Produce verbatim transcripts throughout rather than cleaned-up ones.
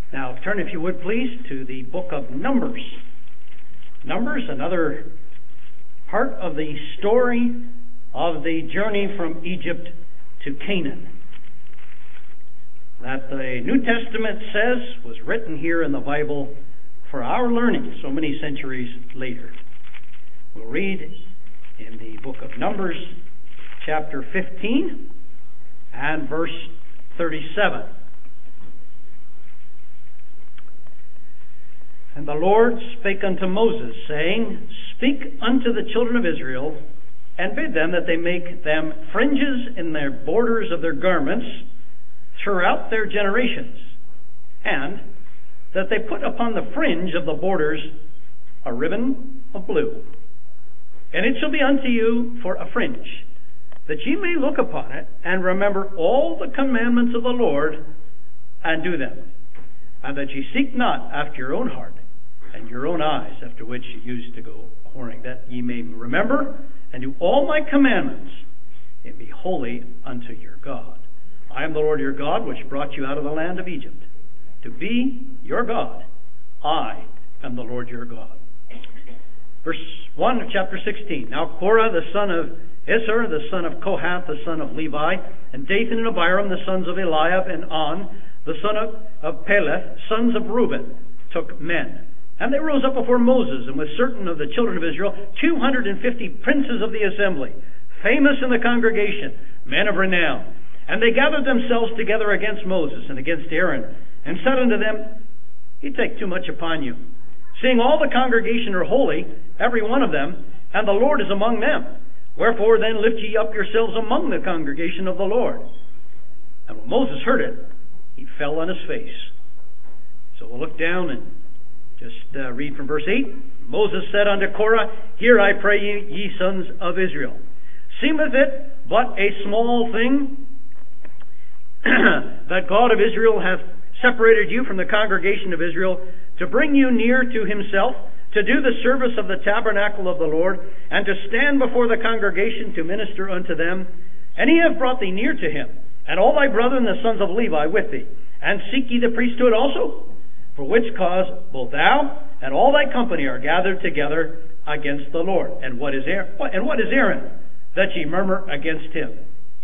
Now turn, if you would please, to the book of Numbers. Numbers, another part of the story of the journey from Egypt to Canaan, that the New Testament says was written here in the Bible for our learning so many centuries later. We'll read in the book of Numbers, chapter fifteen and verse thirty-seven. And the Lord spake unto Moses, saying, Speak unto the children of Israel, and bid them that they make them fringes in their borders of their garments throughout their generations, and that they put upon the fringe of the borders a ribbon of blue. And it shall be unto you for a fringe, that ye may look upon it, and remember all the commandments of the Lord, and do them, and that ye seek not after your own heart, and your own eyes, after which you used to go whoring, that ye may remember and do all my commandments, and be holy unto your God. I am the Lord your God, which brought you out of the land of Egypt, to be your God. I am the Lord your God. Verse one of chapter sixteen. Now Korah, the son of Issachar, the son of Kohath, the son of Levi, and Dathan and Abiram, the sons of Eliab, and On, the son of, of Peleth, sons of Reuben, took men. And they rose up before Moses, and with certain of the children of Israel, two hundred and fifty princes of the assembly, famous in the congregation, men of renown. And they gathered themselves together against Moses and against Aaron, and said unto them, Ye take too much upon you, seeing all the congregation are holy, every one of them, and the Lord is among them. Wherefore then lift ye up yourselves among the congregation of the Lord. And when Moses heard it, he fell on his face. So we'll look down and just uh, read from verse eight. Moses said unto Korah, Hear, I pray ye, ye sons of Israel. Seemeth it but a small thing that God of Israel hath separated you from the congregation of Israel, to bring you near to himself, to do the service of the tabernacle of the Lord, and to stand before the congregation to minister unto them. And he hath brought thee near to him, and all thy brethren the sons of Levi with thee. And seek ye the priesthood also? For which cause both thou and all thy company are gathered together against the Lord. And what is Aaron? And what is Aaron, that ye murmur against him?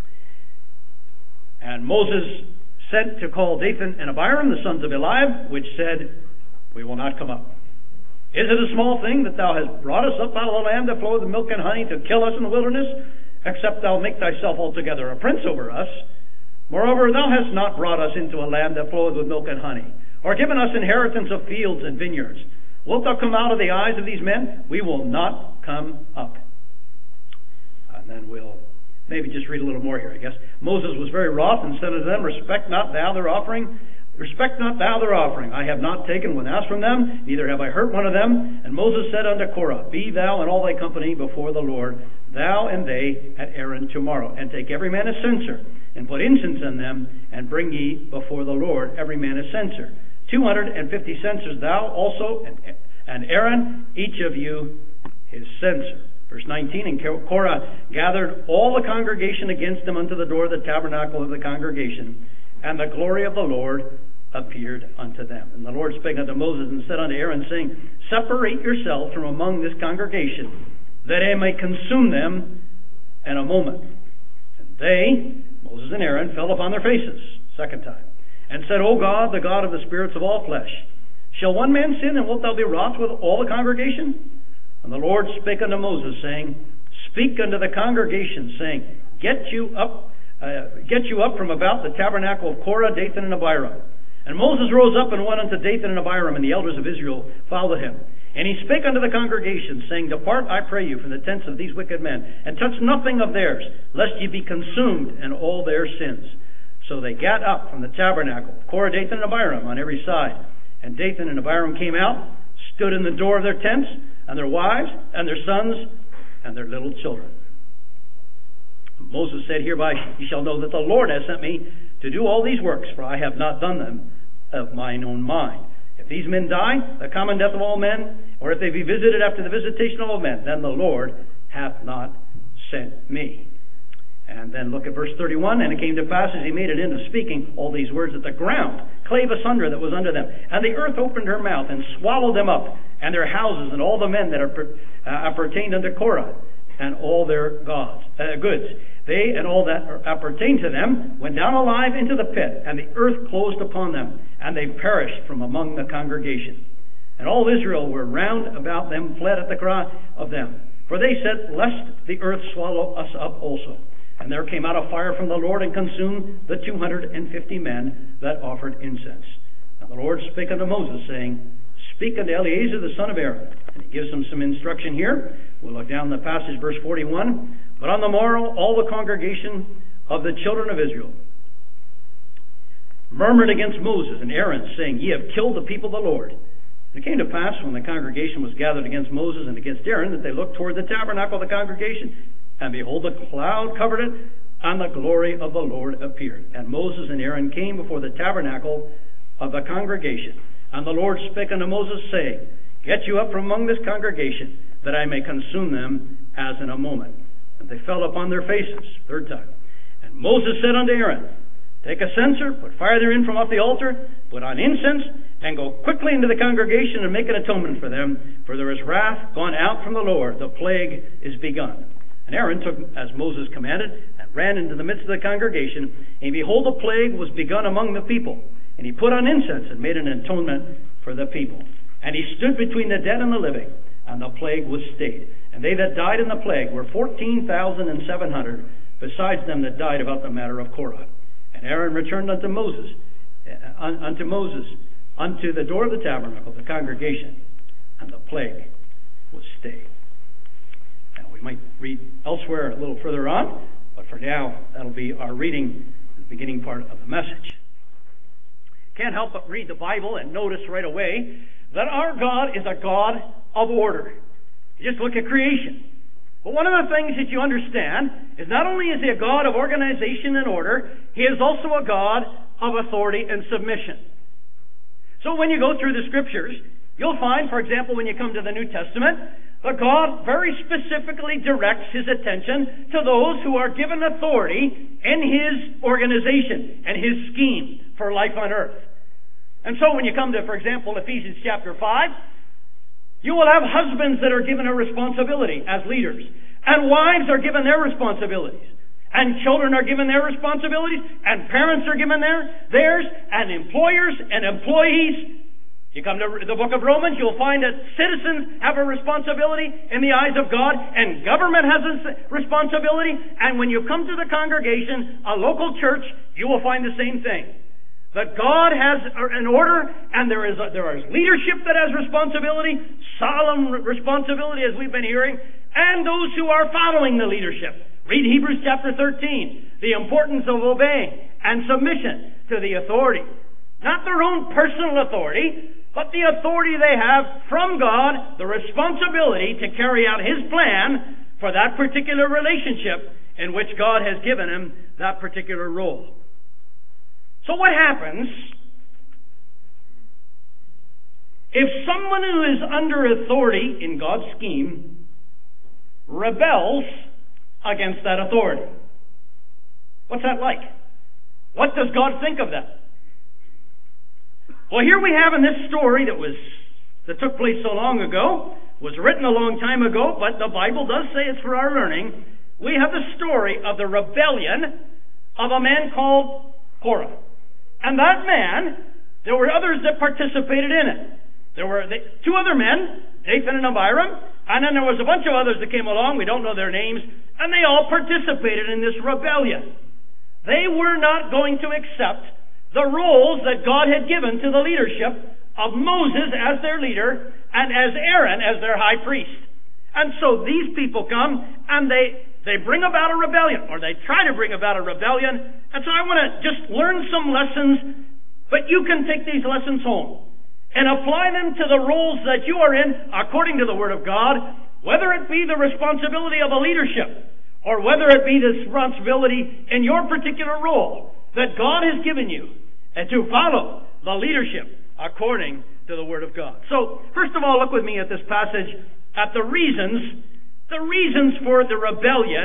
And Moses sent to call Dathan and Abiram, the sons of Eliab, which said, We will not come up. Is it a small thing that thou hast brought us up out of the land that floweth with milk and honey, to kill us in the wilderness, except thou make thyself altogether a prince over us? Moreover, thou hast not brought us into a land that floweth with milk and honey, or given us inheritance of fields and vineyards. Wilt thou come out of the eyes of these men? We will not come up. And then we'll maybe just read a little more here, I guess. Moses was very wroth, and said unto them, Respect not thou their offering, Respect not thou their offering. I have not taken one ounce from them, neither have I hurt one of them. And Moses said unto Korah, Be thou and all thy company before the Lord, thou and they at Aaron tomorrow, and take every man a censer, and put incense in them, and bring ye before the Lord every man a censer. Two hundred and fifty censers thou also, and, and Aaron, each of you his censer. Verse nineteen, And Korah gathered all the congregation against him unto the door of the tabernacle of the congregation, and the glory of the Lord appeared unto them. And the Lord spake unto Moses, and said unto Aaron, saying, Separate yourselves from among this congregation, that I may consume them in a moment. And they, Moses and Aaron, fell upon their faces, second time, and said, O God, the God of the spirits of all flesh, shall one man sin, and wilt thou be wroth with all the congregation? And the Lord spake unto Moses, saying, Speak unto the congregation, saying, Get you up, uh, get you up from about the tabernacle of Korah, Dathan, and Abiram. And Moses rose up and went unto Dathan and Abiram, and the elders of Israel followed him. And he spake unto the congregation, saying, Depart, I pray you, from the tents of these wicked men, and touch nothing of theirs, lest ye be consumed in all their sins. So they gat up from the tabernacle, Korah, Dathan, and Abiram on every side. And Dathan and Abiram came out, stood in the door of their tents, and their wives, and their sons, and their little children. Moses said, Hereby ye shall know that the Lord has sent me to do all these works, for I have not done them of mine own mind. If these men die, the common death of all men, or if they be visited after the visitation of all men, then the Lord hath not sent me. And then look at verse thirty-one. And it came to pass, as he made it into speaking all these words, that the ground clave asunder that was under them. And the earth opened her mouth and swallowed them up, and their houses, and all the men that are, uh, appertained unto Korah, and all their gods, uh, goods. They and all that appertained to them went down alive into the pit, and the earth closed upon them, and they perished from among the congregation. And all Israel were round about them, fled at the cry of them. For they said, lest the earth swallow us up also. And there came out a fire from the Lord, and consumed the two hundred and fifty men that offered incense. And the Lord spake unto Moses, saying, Speak unto Eleazar the son of Aaron. And he gives them some instruction here. We'll look down the passage, verse forty-one. But on the morrow, all the congregation of the children of Israel murmured against Moses and Aaron, saying, Ye have killed the people of the Lord. And it came to pass, when the congregation was gathered against Moses and against Aaron, that they looked toward the tabernacle of the congregation, and behold, the cloud covered it, and the glory of the Lord appeared. And Moses and Aaron came before the tabernacle of the congregation. And the Lord spake unto Moses, saying, Get you up from among this congregation, that I may consume them as in a moment. And they fell upon their faces, third time. And Moses said unto Aaron, Take a censer, put fire therein from off the altar, put on incense, and go quickly into the congregation and make an atonement for them, for there is wrath gone out from the Lord, the plague is begun. And Aaron took as Moses commanded, and ran into the midst of the congregation, and behold, the plague was begun among the people. And he put on incense, and made an atonement for the people. And he stood between the dead and the living, and the plague was stayed. And they that died in the plague were fourteen thousand and seven hundred, besides them that died about the matter of Korah. And Aaron returned unto Moses, uh, unto Moses, unto the door of the tabernacle, the congregation, and the plague was stayed. Now we might read elsewhere a little further on, but for now that'll be our reading, the beginning part of the message. Can't help but read the Bible and notice right away that our God is a God of order. You just look at creation. But one of the things that you understand is not only is he a God of organization and order, he is also a God of authority and submission. So when you go through the scriptures, you'll find, for example, when you come to the New Testament, that God very specifically directs his attention to those who are given authority in his organization and his scheme for life on earth. And so when you come to, for example, Ephesians chapter five, you will have husbands that are given a responsibility as leaders, and wives are given their responsibilities, and children are given their responsibilities, and parents are given their theirs, and employers and employees. You come to the book of Romans, you'll find that citizens have a responsibility in the eyes of God, and government has a responsibility. And when you come to the congregation, a local church, you will find the same thing. That God has an order, and there is a, there is leadership that has responsibility, solemn responsibility, as we've been hearing, and those who are following the leadership. Read Hebrews chapter thirteen, the importance of obeying and submission to the authority. Not their own personal authority, but the authority they have from God, the responsibility to carry out his plan for that particular relationship in which God has given him that particular role. So what happens if someone who is under authority in God's scheme rebels against that authority? What's that like? What does God think of that? Well, here we have in this story that was that took place so long ago, was written a long time ago, but the Bible does say it's for our learning. We have the story of the rebellion of a man called Korah. And that man, there were others that participated in it. There were two other men, Dathan and Abiram, and then there was a bunch of others that came along, we don't know their names, and they all participated in this rebellion. They were not going to accept the roles that God had given to the leadership of Moses as their leader and as Aaron as their high priest. And so these people come and they They bring about a rebellion, or they try to bring about a rebellion. And so I want to just learn some lessons, but you can take these lessons home and apply them to the roles that you are in according to the Word of God, whether it be the responsibility of a leadership, or whether it be the responsibility in your particular role that God has given you, and to follow the leadership according to the Word of God. So, first of all, look with me at this passage at the reasons The reasons for the rebellion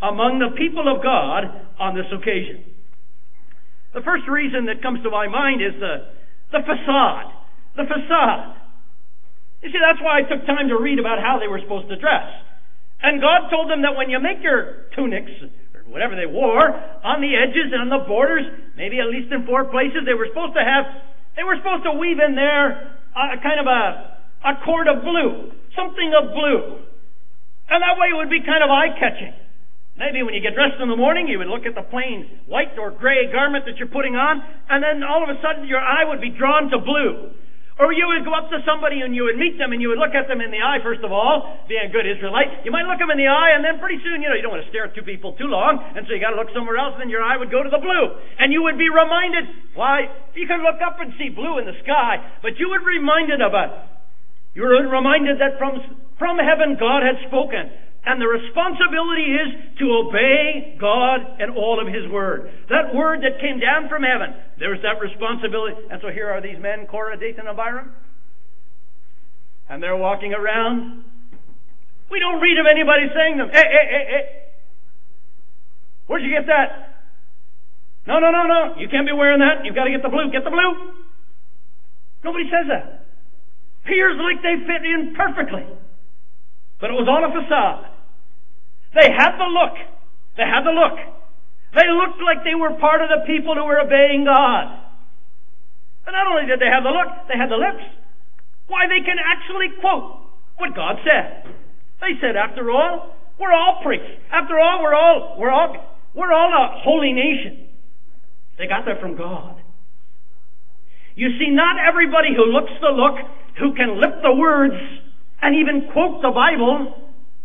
among the people of God on this occasion. The first reason that comes to my mind is the, the facade. The facade. You see, that's why I took time to read about how they were supposed to dress. And God told them that when you make your tunics, or whatever they wore, on the edges and on the borders, maybe at least in four places, they were supposed to have, they were supposed to weave in there a kind of a, a cord of blue, something of blue. And that way it would be kind of eye-catching. Maybe when you get dressed in the morning, you would look at the plain white or gray garment that you're putting on, and then all of a sudden your eye would be drawn to blue. Or you would go up to somebody and you would meet them and you would look at them in the eye, first of all, being a good Israelite. You might look them in the eye, and then pretty soon, you know, you don't want to stare at two people too long, and so you got to look somewhere else, and then your eye would go to the blue. And you would be reminded, why, you could look up and see blue in the sky, but you would be reminded of a, you were reminded that from, from heaven God had spoken. And the responsibility is to obey God and all of His Word. That Word that came down from heaven, there's that responsibility. And so here are these men, Korah, Dathan, and Abiram. And they're walking around. We don't read of anybody saying to them, hey, hey, hey, hey, where'd you get that? No, no, no, no, you can't be wearing that. You've got to get the blue. Get the blue. Nobody says that. Appears like they fit in perfectly. But it was all a facade. They had the look. They had the look. They looked like they were part of the people who were obeying God. But not only did they have the look, they had the lips. Why, they can actually quote what God said. They said, after all, we're all priests. After all, we're all we're all we're all a holy nation. They got that from God. You see, not everybody who looks the look, who can lip the words, and even quote the Bible,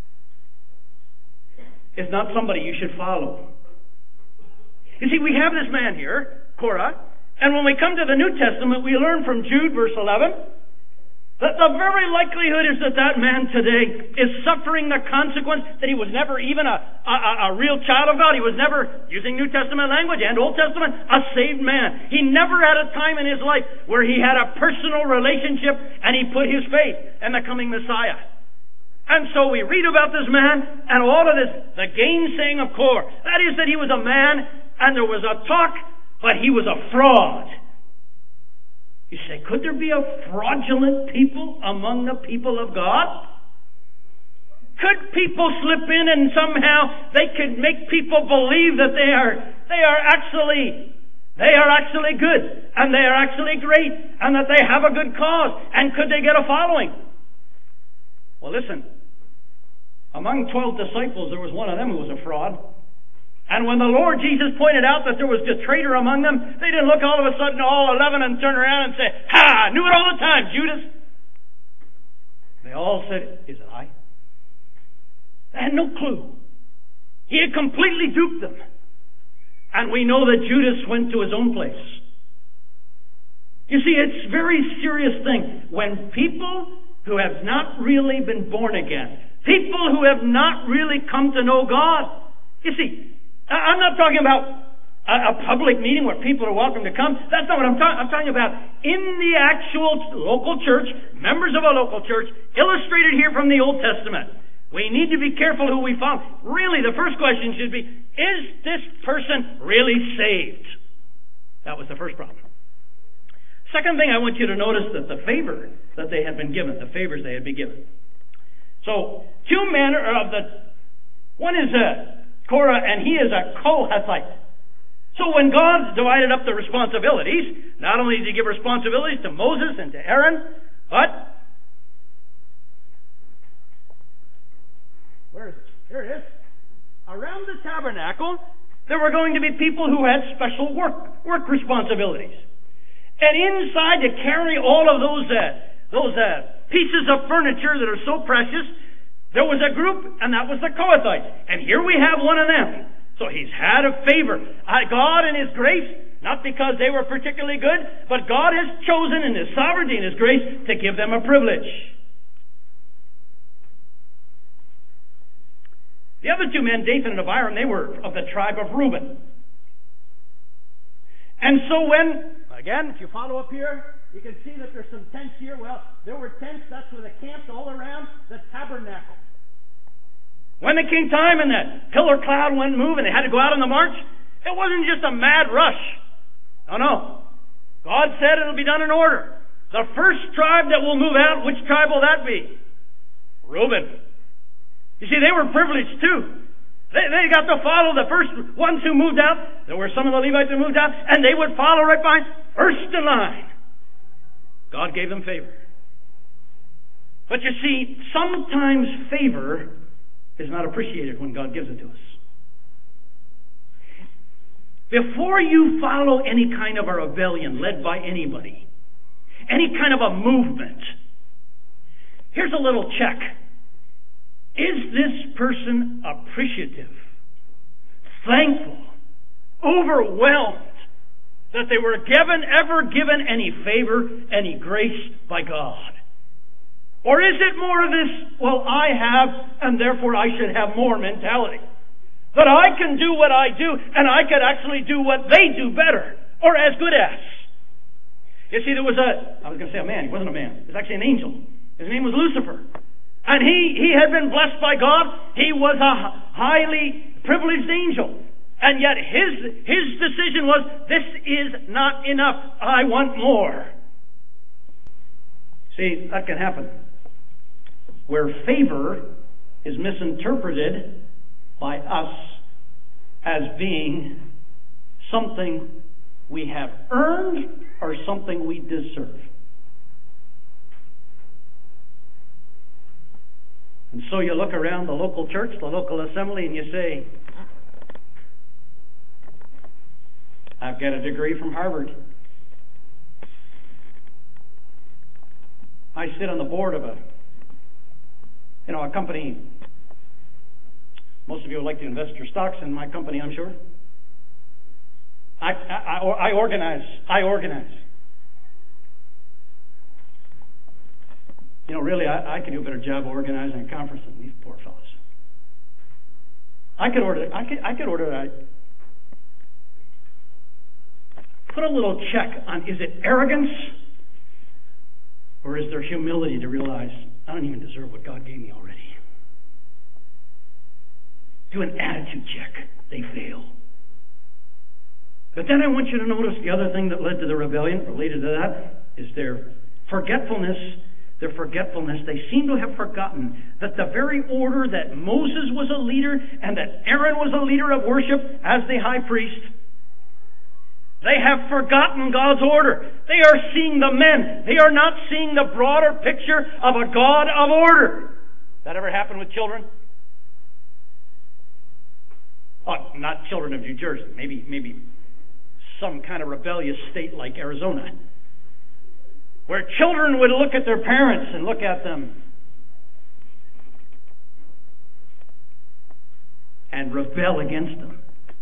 is not somebody you should follow. You see, we have this man here, Korah, and when we come to the New Testament, we learn from Jude, verse eleven, that the very likelihood is that that man today is suffering the consequence that he was never even a, a, a real child of God. He was never, using New Testament language and Old Testament, a saved man. He never had a time in his life where he had a personal relationship and he put his faith in the coming Messiah. And so we read about this man and all of this, the gainsaying of Korah. That is that he was a man and there was a talk, but he was a fraud. You say, could there be a fraudulent people among the people of God? Could people slip in and somehow they could make people believe that they are they are actually they are actually good and they are actually great and that they have a good cause, and could they get a following? Well, listen, among twelve disciples there was one of them who was a fraud. And when the Lord Jesus pointed out that there was a traitor among them, they didn't look all of a sudden, all eleven, and turn around and say, ha, knew it all the time, Judas. They all said, is it I? They had no clue. He had completely duped them. And we know that Judas went to his own place. You see, it's a very serious thing when people who have not really been born again, people who have not really come to know God, you see, I'm not talking about a, a public meeting where people are welcome to come. That's not what I'm talking. I'm talking about in the actual local church, members of a local church, illustrated here from the Old Testament. We need to be careful who we follow. Really, the first question should be, is this person really saved? That was the first problem. Second thing, I want you to notice that the favor that they had been given, the favors they had been given. So, two men are of the, one is a Korah, and he is a Kohathite. So when God divided up the responsibilities, not only did He give responsibilities to Moses and to Aaron, but where is it? Here it is. Around the tabernacle, there were going to be people who had special work work responsibilities, and inside to carry all of those uh, those uh, pieces of furniture that are so precious, there was a group, and that was the Kohathites. And here we have one of them. So he's had a favor. God in His grace, not because they were particularly good, but God has chosen in His sovereignty and His grace to give them a privilege. The other two men, Dathan and Abiram, they were of the tribe of Reuben. And so when, again, if you follow up here, you can see that there's some tents here. Well, there were tents. That's where they camped all around the tabernacle. When it came time and that pillar cloud went and moved and they had to go out on the march, it wasn't just a mad rush. No, no. God said it'll be done in order. The first tribe that will move out, which tribe will that be? Reuben. You see, they were privileged too. They, they got to follow the first ones who moved out. There were some of the Levites who moved out, and they would follow right behind, first in line. God gave them favor. But you see, sometimes favor is not appreciated when God gives it to us. Before you follow any kind of a rebellion led by anybody, any kind of a movement, here's a little check. Is this person appreciative, thankful, overwhelmed that they were given, ever given any favor, any grace by God? Or is it more of this, well, I have, and therefore I should have more mentality? That I can do what I do, and I could actually do what they do better, or as good as. You see, there was a, I was going to say a man, he wasn't a man. It was actually an angel. His name was Lucifer. And he, he had been blessed by God. He was a highly privileged angel. And yet his, his decision was, this is not enough. I want more. See, that can happen. Where favor is misinterpreted by us as being something we have earned or something we deserve. And so you look around the local church, the local assembly, and you say, I've got a degree from Harvard. I sit on the board of a, you know, a company. Most of you would like to invest your stocks in my company, I'm sure. I, I, I, I organize. I organize. You know, really, I, I could do a better job organizing a conference than these poor fellows. I could order. I could. I could order. A, put a little check on: is it arrogance, or is there humility to realize I don't even deserve what God gave me already? Do an attitude check. They fail. But then I want you to notice the other thing that led to the rebellion, related to that, is their forgetfulness. Their forgetfulness. They seem to have forgotten that the very order that Moses was a leader and that Aaron was a leader of worship as the high priest, they have forgotten God's order. They are seeing the men. They are not seeing the broader picture of a God of order. That ever happen with children? Oh, not children of New Jersey. Maybe, maybe some kind of rebellious state like Arizona, where children would look at their parents and look at them and rebel against them.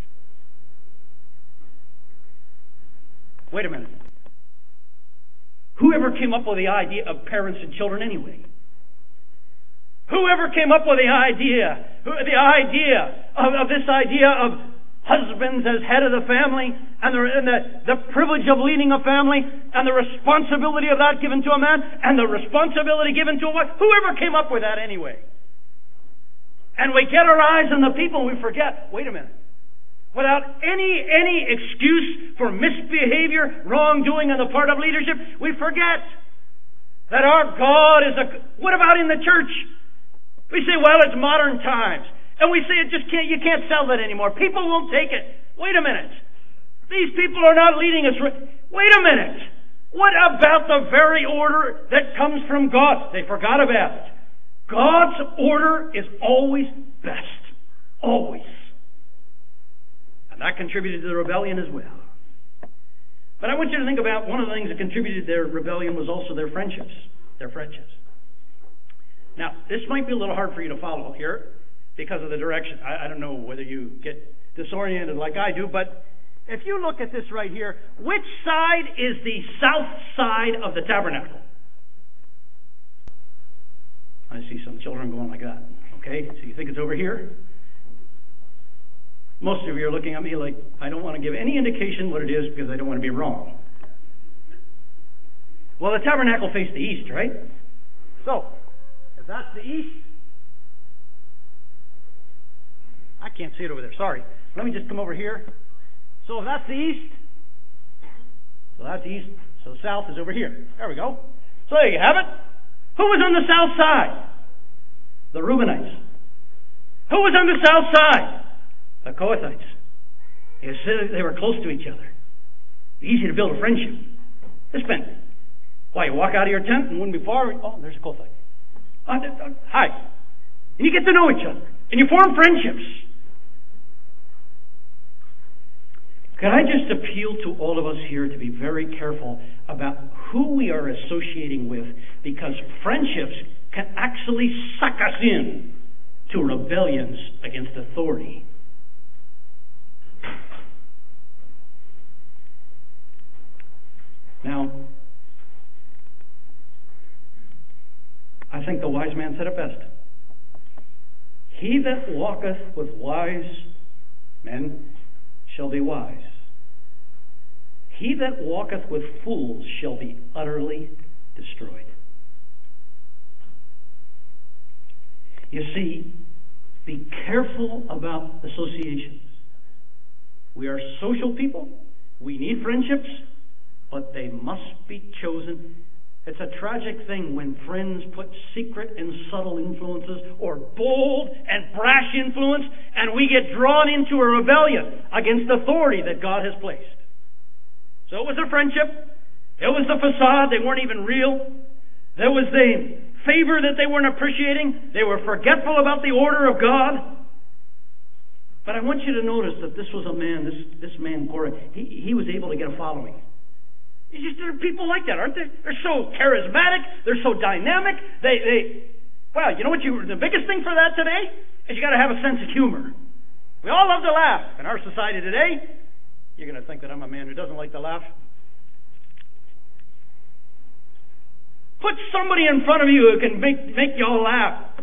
Wait a minute. Whoever came up with the idea of parents and children anyway? Whoever came up with the idea, the idea of, of this idea of husbands as head of the family, and, the, and the, the privilege of leading a family, and the responsibility of that given to a man, and the responsibility given to a wife. Whoever came up with that anyway? And we get our eyes on the people and we forget, wait a minute. Without any, any excuse for misbehavior, wrongdoing on the part of leadership, we forget that our God is a... What about in the church? We say, well, it's modern times. And we say it just can't, you can't sell that anymore. People won't take it. Wait a minute. These people are not leading us. Wait a minute. What about the very order that comes from God? They forgot about it. God's order is always best. Always. And that contributed to the rebellion as well. But I want you to think about one of the things that contributed to their rebellion was also their friendships. Their friendships. Now, this might be a little hard for you to follow here, because of the direction. I, I don't know whether you get disoriented like I do, but if you look at this right here, which side is the south side of the tabernacle? I see some children going like that. Okay, so you think it's over here? Most of you are looking at me like I don't want to give any indication what it is because I don't want to be wrong. Well, the tabernacle faced the east, right? So, if that's the east, I can't see it over there. Sorry. Let me just come over here. So if that's the east, so that's east, so south is over here. There we go. So there you have it. Who was on the south side? The Reubenites. Who was on the south side? The Kohathites. You see, they were close to each other. Easy to build a friendship. This meant, why, you walk out of your tent and wouldn't be far. Oh, there's a Kohathite. Uh, uh, hi. And you get to know each other. And you form friendships. Could I just appeal to all of us here to be very careful about who we are associating with, because friendships can actually suck us in to rebellions against authority. Now, I think the wise man said it best. He that walketh with wise men shall be wise. He that walketh with fools shall be utterly destroyed. You see, be careful about associations. We are social people. We need friendships, but they must be chosen. It's a tragic thing when friends put secret and subtle influences or bold and brash influence, and we get drawn into a rebellion against authority that God has placed. So it was a friendship. It was the facade. They weren't even real. There was the favor that they weren't appreciating. They were forgetful about the order of God. But I want you to notice that this was a man, this, this man, Korah, he, he was able to get a following. It's just, there are people like that, aren't they? They're so charismatic. They're so dynamic. They, they, well, you know what? You, the biggest thing for that today is you got to have a sense of humor. We all love to laugh. In our society today, you're going to think that I'm a man who doesn't like to laugh. Put somebody in front of you who can make, make you all laugh.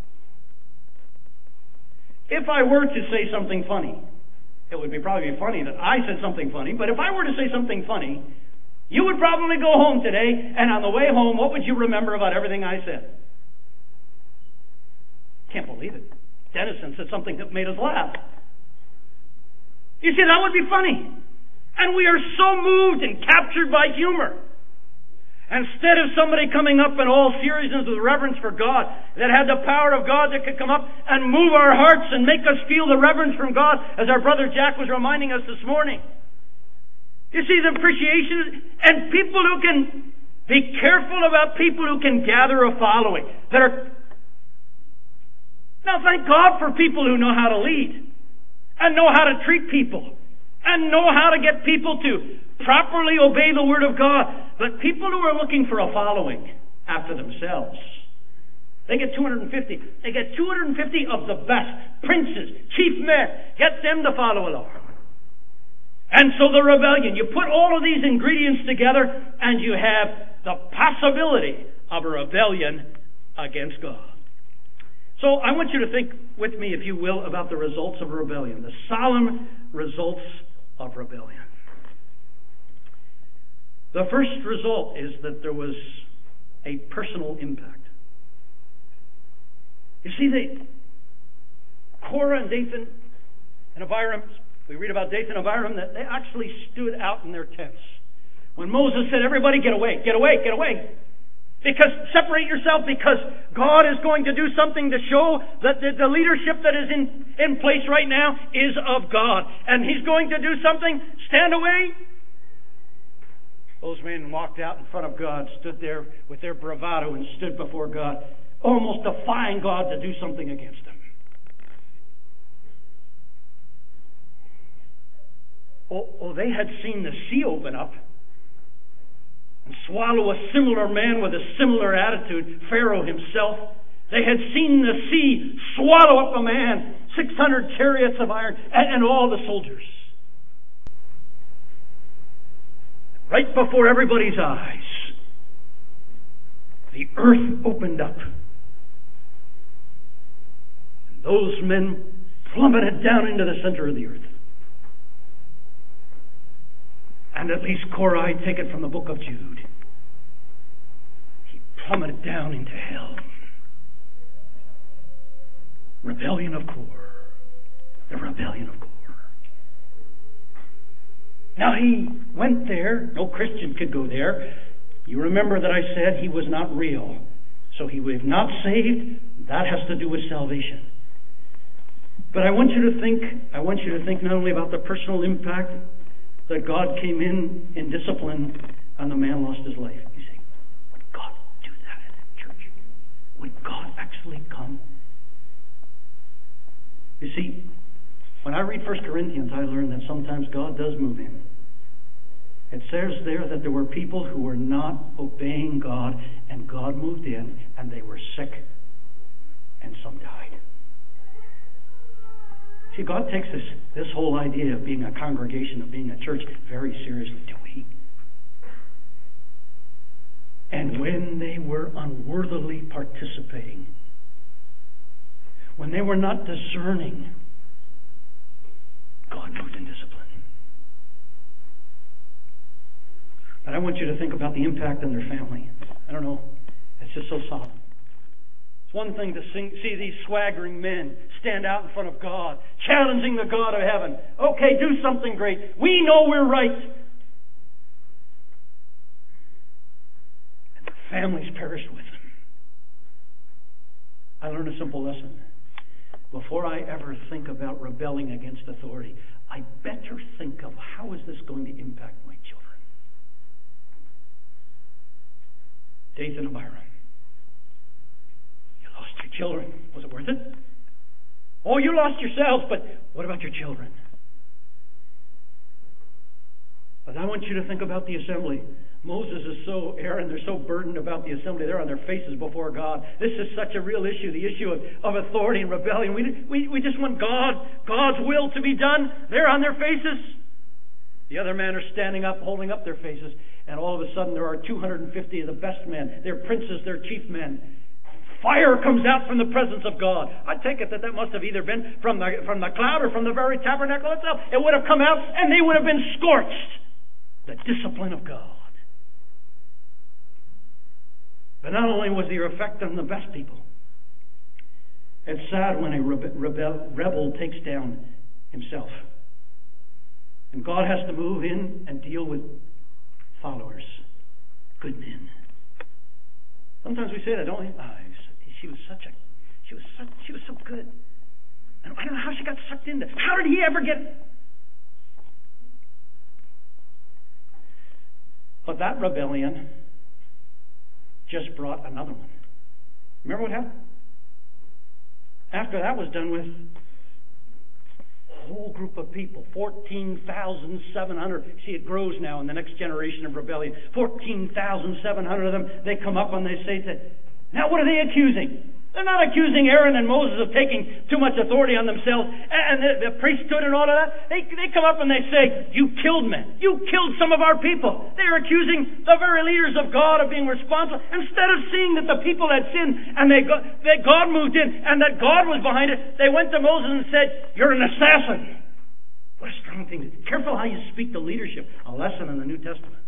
If I were to say something funny, it would be probably funny that I said something funny, but if I were to say something funny, you would probably go home today, and on the way home, what would you remember about everything I said? Can't believe it. Dennison said something that made us laugh. You see, that would be funny. And we are so moved and captured by humor. Instead of somebody coming up in all seriousness with reverence for God, that had the power of God that could come up and move our hearts and make us feel the reverence from God, as our brother Jack was reminding us this morning. You see, the appreciation, and people who can be careful about people who can gather a following. That are, now thank God for people who know how to lead, and know how to treat people, and know how to get people to properly obey the Word of God. But people who are looking for a following after themselves, they get two hundred fifty. They get two hundred fifty of the best princes, chief men. Get them to follow along. And so the rebellion, you put all of these ingredients together, and you have the possibility of a rebellion against God. So I want you to think with me, if you will, about the results of rebellion, the solemn results of rebellion. The first result is that there was a personal impact. You see, the Korah and Dathan and Abiram, we read about Dathan and Abiram, that they actually stood out in their tents. When Moses said, everybody get away, get away, get away. Because, separate yourself, because God is going to do something to show that the, the leadership that is in, in place right now is of God. And He's going to do something. Stand away. Those men walked out in front of God, stood there with their bravado and stood before God, almost defying God to do something against them. Oh, oh, they had seen the sea open up and swallow a similar man with a similar attitude, Pharaoh himself. They had seen the sea swallow up a man, six hundred chariots of iron, and, and all the soldiers. Right before everybody's eyes, the earth opened up. And those men plummeted down into the center of the earth. And at least Korah, I take it from the book of Jude, he plummeted down into hell. Rebellion of Korah. The rebellion of Korah. Now he went there. No Christian could go there. You remember that I said he was not real. So he was not saved. That has to do with salvation. But I want you to think, I want you to think not only about the personal impact that God came in in discipline and the man lost his life. You say, would God do that in a church? Would God actually come? You see, when I read First Corinthians, I learn that sometimes God does move in. It says there that there were people who were not obeying God, and God moved in, and they were sick, and some died. See, God takes this, this whole idea of being a congregation, of being a church, very seriously, do we? And when they were unworthily participating, when they were not discerning, God moved in discipline. But I want you to think about the impact on their family. I don't know. It's just so solemn. It's one thing to sing, see these swaggering men stand out in front of God, challenging the God of heaven. Okay, do something great. We know we're right. And their families perished with them. I learned a simple lesson. Before I ever think about rebelling against authority, I better think of how is this going to impact my children. Dathan and Abiram. You lost your children. Was it worth it? Oh, you lost yourselves, but what about your children? But I want you to think about the assembly. Moses is so, Aaron, they're so burdened about the assembly. They're on their faces before God. This is such a real issue, the issue of, of authority and rebellion. We, we, we just want God, God's will to be done. They're on their faces. The other men are standing up, holding up their faces. And all of a sudden there are two hundred fifty of the best men. They're princes, they're chief men. Fire comes out from the presence of God. I take it that that must have either been from the, from the cloud or from the very tabernacle itself. It would have come out and they would have been scorched. The discipline of God. But not only was there effect on the best people. It's sad when a rebel, rebel takes down himself. And God has to move in and deal with followers, good men. Sometimes we say that, don't we? Oh, she was such a, she was such, she was so good. And I don't know how she got sucked into. How did he ever get? But that rebellion just brought another one. Remember what happened? After that was done with, a whole group of people, fourteen thousand seven hundred. See, it grows now in the next generation of rebellion. fourteen thousand seven hundred of them, they come up and they say to, now what are they accusing? They're not accusing Aaron and Moses of taking too much authority on themselves and the, the priesthood and all of that. They, they come up and they say, you killed men. You killed some of our people. They're accusing the very leaders of God of being responsible. Instead of seeing that the people had sinned and they got, that God moved in and that God was behind it, they went to Moses and said, you're an assassin. What a strong thing. Careful how you speak to leadership. A lesson in the New Testament.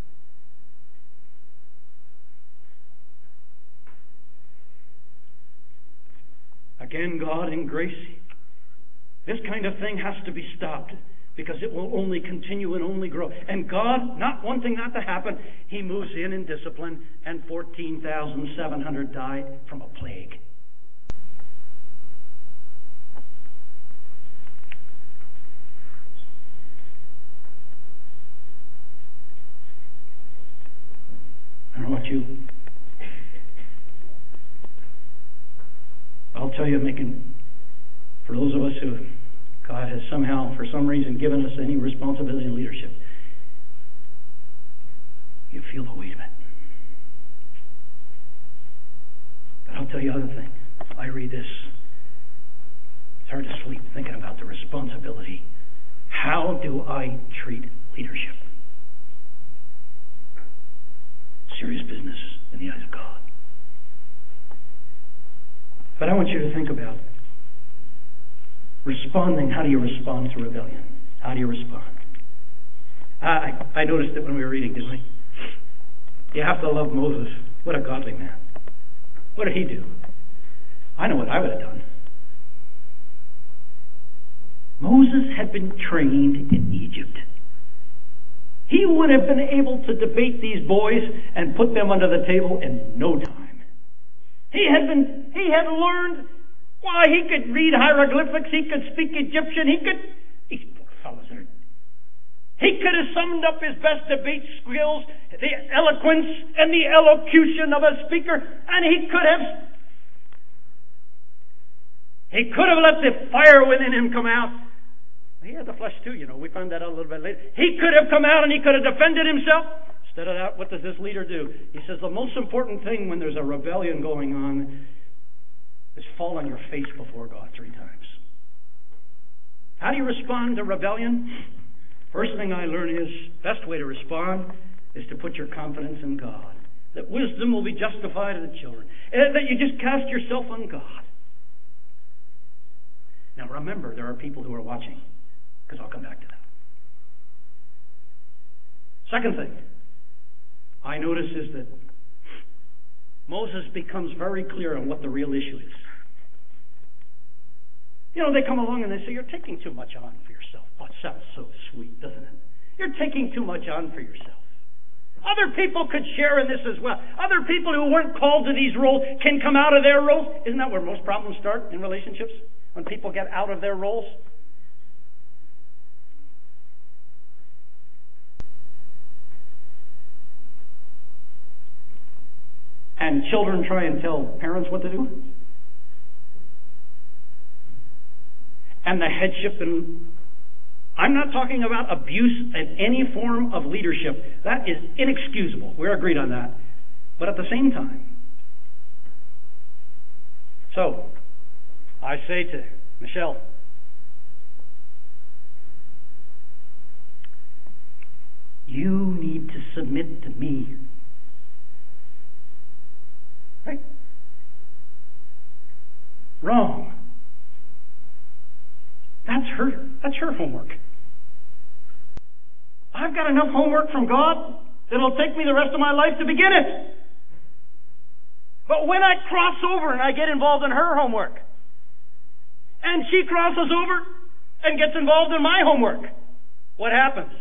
Again, God in grace, this kind of thing has to be stopped because it will only continue and only grow. And God, not wanting that to happen, He moves in in discipline, and fourteen thousand seven hundred die from a plague. I don't know what you... I'll tell you, making, for those of us who God has somehow, for some reason, given us any responsibility in leadership, you feel the weight of it. But I'll tell you other thing. I read this. It's hard to sleep thinking about the responsibility. How do I treat leadership? Serious business in the eyes of God. But I want you to think about responding. How do you respond to rebellion? How do you respond? I, I noticed it when we were reading, didn't we? You have to love Moses. What a godly man. What did he do? I know what I would have done. Moses had been trained in Egypt. He would have been able to debate these boys and put them under the table in no time. He had been, he had learned, why, he could read hieroglyphics, he could speak Egyptian, he could, these poor fellows are, he could have summed up his best debate skills, the eloquence and the elocution of a speaker, and he could have, he could have let the fire within him come out. He had the flesh too, you know. We found that out a little bit later. He could have come out and he could have defended himself. Instead of that, what does this leader do? He says the most important thing when there's a rebellion going on is fall on your face before God three times. How do you respond to rebellion? First thing I learned is, best way to respond is to put your confidence in God. That wisdom will be justified in the children. And that you just cast yourself on God. Now remember, there are people who are watching, because I'll come back to that. Second thing I notice is that Moses becomes very clear on what the real issue is. You know, they come along and they say, you're taking too much on for yourself. Oh, it sounds so sweet, doesn't it? You're taking too much on for yourself. Other people could share in this as well. Other people who weren't called to these roles can come out of their roles. Isn't that where most problems start in relationships? When people get out of their roles? And children try and tell parents what to do? And the headship, and I'm not talking about abuse in any form of leadership. That is inexcusable. We're agreed on that. But at the same time, so I say to Michelle, you need to submit to me. Right? Wrong. That's her, that's her homework. I've got enough homework from God that'll take me the rest of my life to begin it. But when I cross over and I get involved in her homework, and she crosses over and gets involved in my homework, what happens?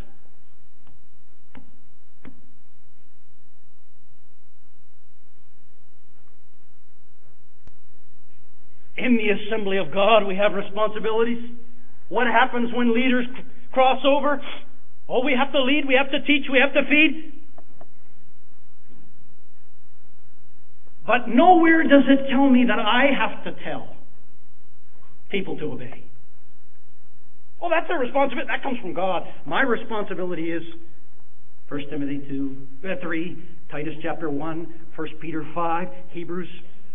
In the assembly of God, we have responsibilities. What happens when leaders cross over? Oh, we have to lead, we have to teach, we have to feed. But nowhere does it tell me that I have to tell people to obey. Oh, that's their responsibility. That comes from God. My responsibility is First Timothy two, three, Titus chapter one, First Peter five, Hebrews.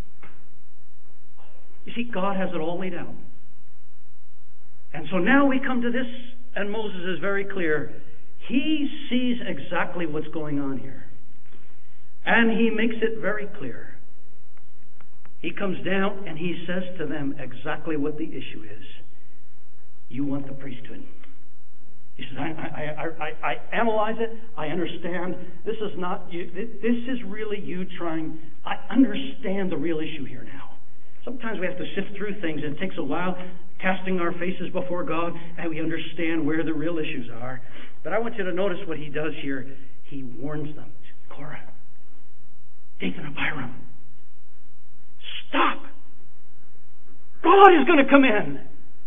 You see, God has it all laid out. And so now we come to this, and Moses is very clear. He sees exactly what's going on here. And he makes it very clear. He comes down and he says to them exactly what the issue is. You want the priesthood. He says, I, I, I, I, I analyze it. I understand. This is not you. This is really you trying. I understand the real issue here now. Sometimes we have to sift through things, and it takes a while, casting our faces before God, and we understand where the real issues are. But I want you to notice what he does here. He warns them. Korah, Dathan, and Abiram, stop! God is going to come in.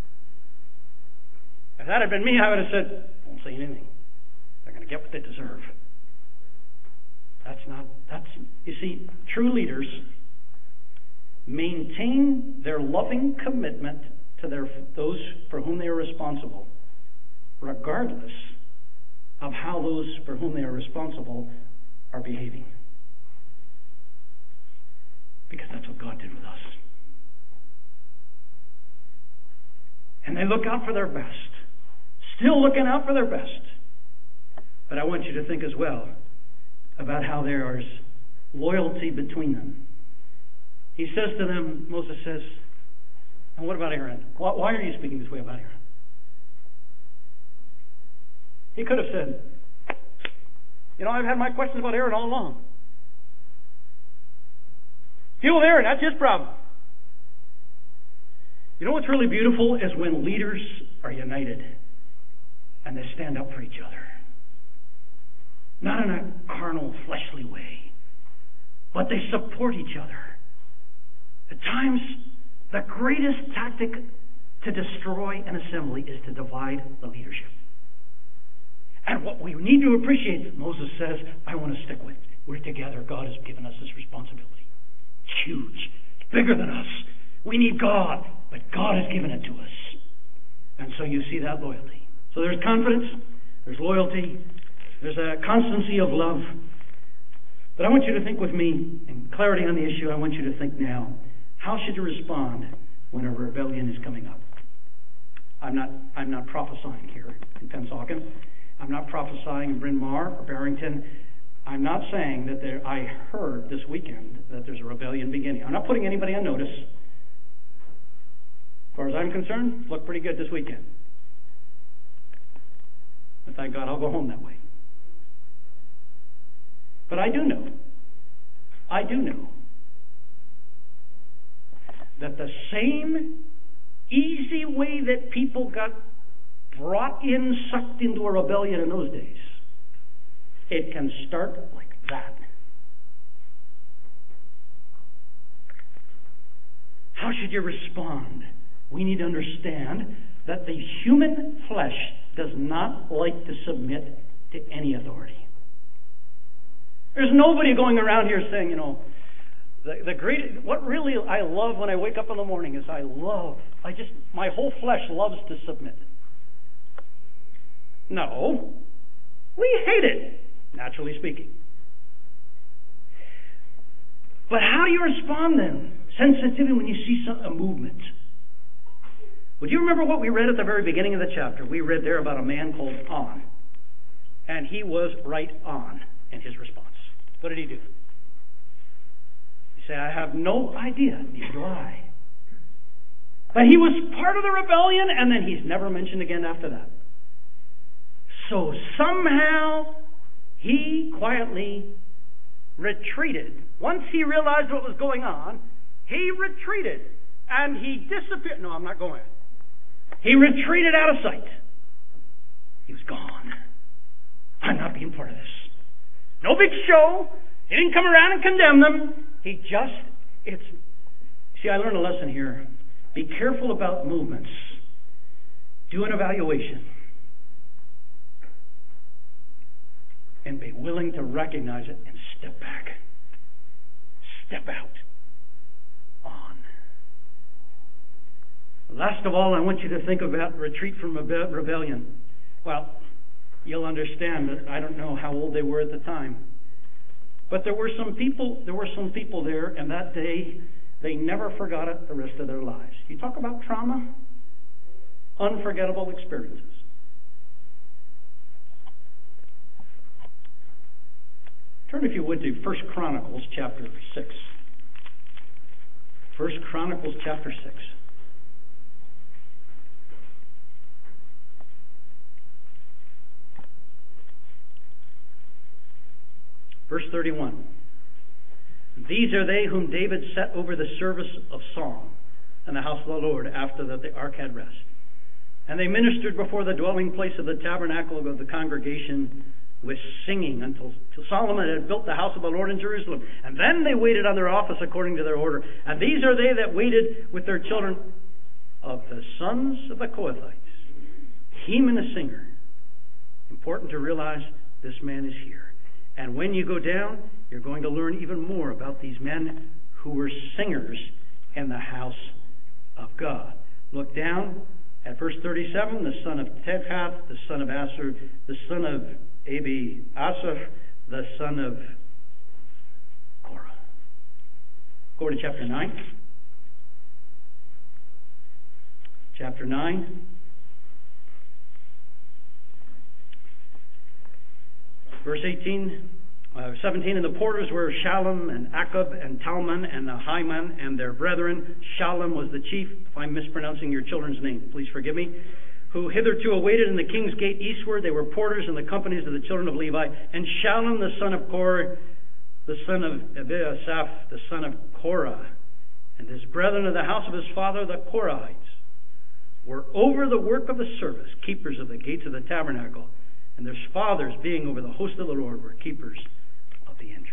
If that had been me, I would have said, don't say anything. They're going to get what they deserve. That's not, that's, you see, true leaders maintain their loving commitment to their those for whom they are responsible, regardless of how those for whom they are responsible are behaving. Because that's what God did with us. And they look out for their best. Still looking out for their best. But I want you to think as well about how there is loyalty between them. He says to them, Moses says, and what about Aaron? Why, why are you speaking this way about Aaron? He could have said, you know, I've had my questions about Aaron all along. Deal with Aaron, that's his problem. You know what's really beautiful is when leaders are united and they stand up for each other. Not in a carnal, fleshly way, but they support each other. At times, the greatest tactic to destroy an assembly is to divide the leadership. And what we need to appreciate, Moses says, I want to stick with it. We're together. God has given us this responsibility. It's huge. It's bigger than us. We need God, but God has given it to us. And so you see that loyalty. So there's confidence, there's loyalty, there's a constancy of love. But I want you to think with me, in clarity on the issue, I want you to think now, how should you respond when a rebellion is coming up? I'm not I'm not prophesying here in Pennsauken. I'm not prophesying in Bryn Mawr or Barrington. I'm not saying that there, I heard this weekend that there's a rebellion beginning. I'm not putting anybody on notice. As far as I'm concerned, it looked pretty good this weekend. And thank God I'll go home that way. But I do know, I do know that the same easy way that people got brought in, sucked into a rebellion in those days, it can start like that. How should you respond? We need to understand that the human flesh does not like to submit to any authority. There's nobody going around here saying, you know, the, the great, what really I love when I wake up in the morning is I love, I just, my whole flesh loves to submit. No, we hate it, naturally speaking. But how do you respond then? Sensitivity when you see some, a movement. Would you remember what we read at the very beginning of the chapter? We read there about a man called On. And he was right on in his response. What did he do? You say, I have no idea. Neither do I. But he was part of the rebellion, and then he's never mentioned again after that. So somehow he quietly retreated. Once he realized what was going on, he retreated. And he disappeared. No, I'm not going. He retreated out of sight. He was gone. I'm not being part of this. No big show. He didn't come around and condemn them. He just, it's, see, I learned a lesson here. Be careful about movements. Do an evaluation. And be willing to recognize it and step back. Step out. On. Last of all, I want you to think about retreat from rebellion. Well, you'll understand that I don't know how old they were at the time. But there were some people, there were some people there, and that day, they never forgot it the rest of their lives. You talk about trauma, unforgettable experiences. Turn, if you would, to First Chronicles chapter six. First Chronicles chapter six. Verse thirty-one. These are they whom David set over the service of song in the house of the Lord after that the ark had rest. And they ministered before the dwelling place of the tabernacle of the congregation with singing until, until Solomon had built the house of the Lord in Jerusalem. And then they waited on their office according to their order. And these are they that waited with their children of the sons of the Kohathites. Heman a singer. Important to realize this man is here. And when you go down, you're going to learn even more about these men who were singers in the house of God. Look down at verse thirty-seven, the son of Tedhath, the son of Asher, the son of Abi Asaph, the son of Korah. Go to chapter nine. Chapter nine. Verse eighteen, uh, seventeen, and the porters were Shallum and Akub and Talman and Ahiman and their brethren. Shallum was the chief. If I'm mispronouncing your children's name, please forgive me. Who hitherto awaited in the king's gate eastward. They were porters in the companies of the children of Levi. And Shallum the son of Korah, the son of Abiasaph, the son of Korah, and his brethren of the house of his father, the Korahites, were over the work of the service, keepers of the gates of the tabernacle, and their fathers, being over the host of the Lord, were keepers of the entry.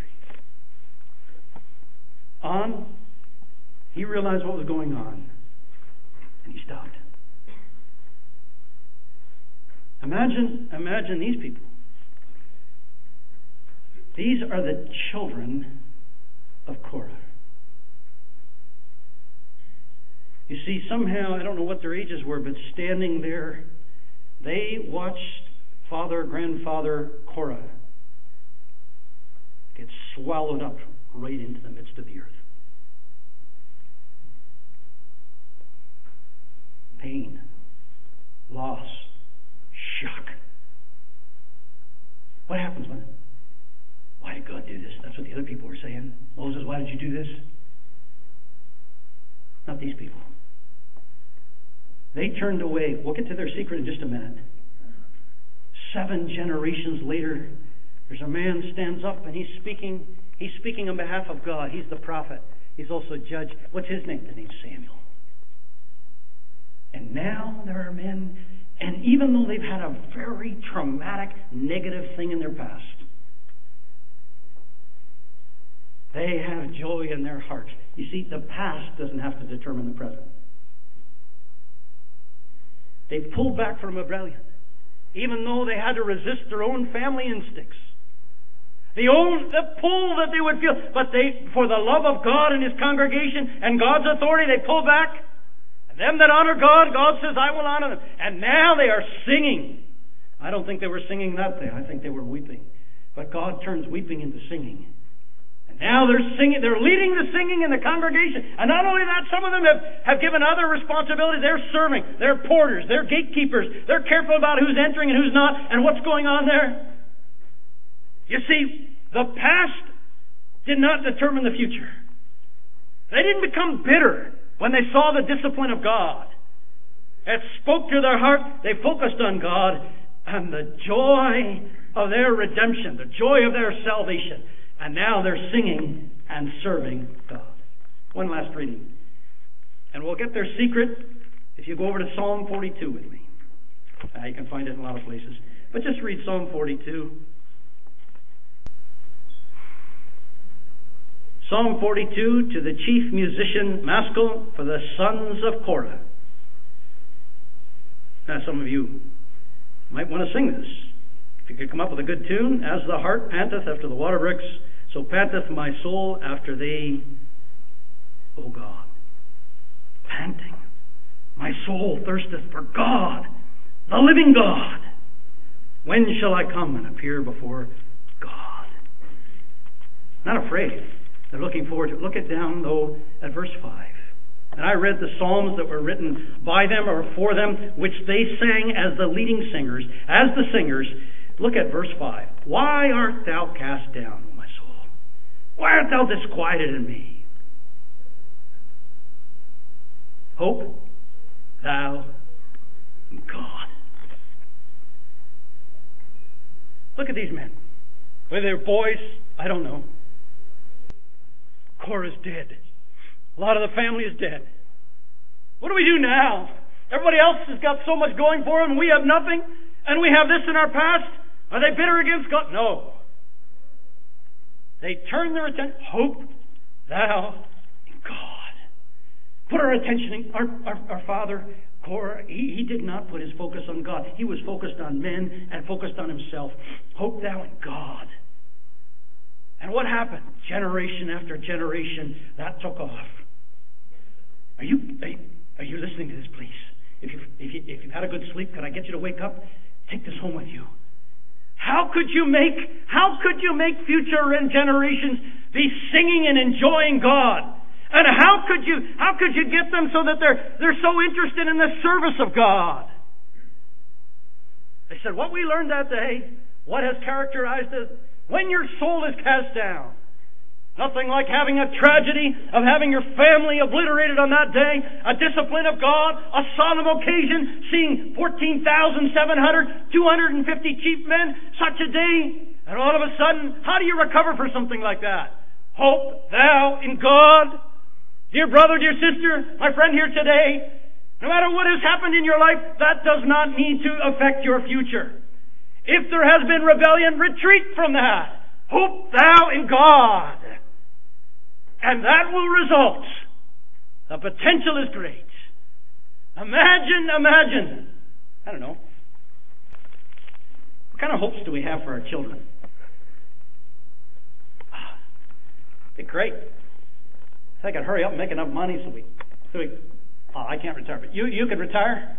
On, he realized what was going on, and he stopped. Imagine, imagine these people. These are the children of Korah. You see, somehow, I don't know what their ages were, but standing there, they watched father, grandfather Korah get swallowed up right into the midst of the earth. Pain, loss, shock. What happens when? Why did God do this? That's what the other people were saying. Moses, why did you do this? Not these people. They turned away. We'll get to their secret in just a minute. Seven generations later, there's a man stands up and he's speaking. He's speaking on behalf of God. He's the prophet. He's also judge. What's his name? The name's Samuel. And now there are men, and even though they've had a very traumatic, negative thing in their past, they have joy in their hearts. You see, the past doesn't have to determine the present. They've pulled back from rebellion, even though they had to resist their own family instincts. The old the pull that they would feel, but they, for the love of God and His congregation and God's authority, they pull back. And them that honor God, God says, I will honor them. And now they are singing. I don't think they were singing that day. I think they were weeping. But God turns weeping into singing. And now they're singing, they're leading the singing in the congregation. And not only that, some of them have, have given other responsibilities. They're serving, they're porters, they're gatekeepers. They're careful about who's entering and who's not and what's going on there. You see, the past did not determine the future. They didn't become bitter when they saw the discipline of God. It spoke to their heart. They focused on God and the joy of their redemption, the joy of their salvation. And now they're singing and serving God. One last reading. And we'll get their secret if you go over to Psalm forty-two with me. Uh, you can find it in a lot of places. But just read Psalm forty-two. Psalm forty-two, to the chief musician Maskil, for the sons of Korah. Now some of you might want to sing this. If you could come up with a good tune. As the hart panteth after the water brooks, so panteth my soul after thee, O God. Panting. My soul thirsteth for God, the living God. When shall I come and appear before God? Not afraid. They're looking forward to it. Look it down, though, at verse five. And I read the psalms that were written by them or for them, which they sang as the leading singers, as the singers. Look at verse five. Why art thou cast down, O my soul? Why art thou disquieted in me? Hope thou in God. Look at these men. Whether they're boys, I don't know. Korah's dead. A lot of the family is dead. What do we do now? Everybody else has got so much going for them, and we have nothing, and we have this in our past. Are they bitter against God? No. They turn their attention. Hope thou in God. Put our attention in our, our, our father Korah. He, he did not put his focus on God. He was focused on men and focused on himself. Hope thou in God. And what happened? Generation after generation, that took off. Are you are you, are you listening to this, please? If you if you if you've had a good sleep, can I get you to wake up? Take this home with you. How could you make how could you make future generations be singing and enjoying God? And how could you how could you get them so that they're they're so interested in the service of God? They said, what we learned that day, what has characterized it? When your soul is cast down, nothing like having a tragedy of having your family obliterated on that day, a discipline of God, a solemn occasion, seeing fourteen thousand seven hundred, two hundred fifty chief men, such a day, and all of a sudden, how do you recover for something like that? Hope thou in God. Dear brother, dear sister, my friend here today, No matter what has happened in your life, that does not need to affect your future. If there has been rebellion, retreat from that. Hope thou in God. And that will result. The potential is great. Imagine, imagine. I don't know. What kind of hopes do we have for our children? It'd be great. If I could hurry up and make enough money so we, so we oh, I can't retire, but you, you could retire.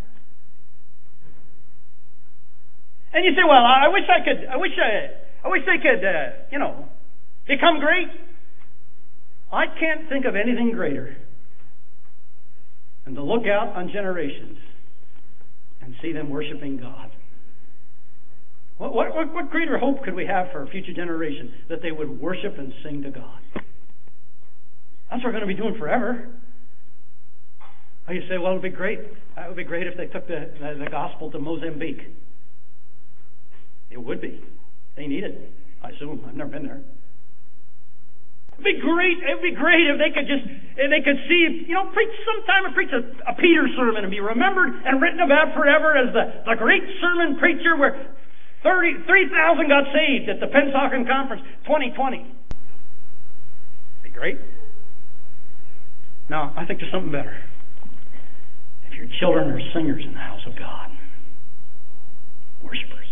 And you say, well, I wish I could, I wish I, I wish they could, uh, you know, become great. I can't think of anything greater than to look out on generations and see them worshiping God. What, what, what greater hope could we have for a future generation that they would worship and sing to God? That's what we're going to be doing forever. Oh, you say, well, it would be great. It would be great if they took the, the, the gospel to Mozambique. It would be. They need it, I assume. I've never been there. It'd be great. It'd be great if they could just, if they could see, you know, preach sometime and preach a, a Peter sermon and be remembered and written about forever as the, the great sermon preacher where thirty, three thousand got saved at the Pennsauken Conference twenty twenty. It'd be great. No, I think there's something better. If your children are singers in the house of God, worshipers.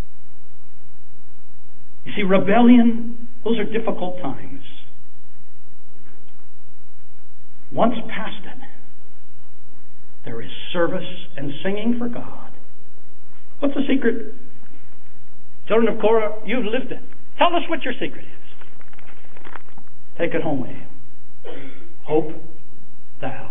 You see, rebellion, those are difficult times. Once past it, there is service and singing for God. What's the secret? Children of Korah, you've lived it. Tell us what your secret is. Take it home with you. Hope thou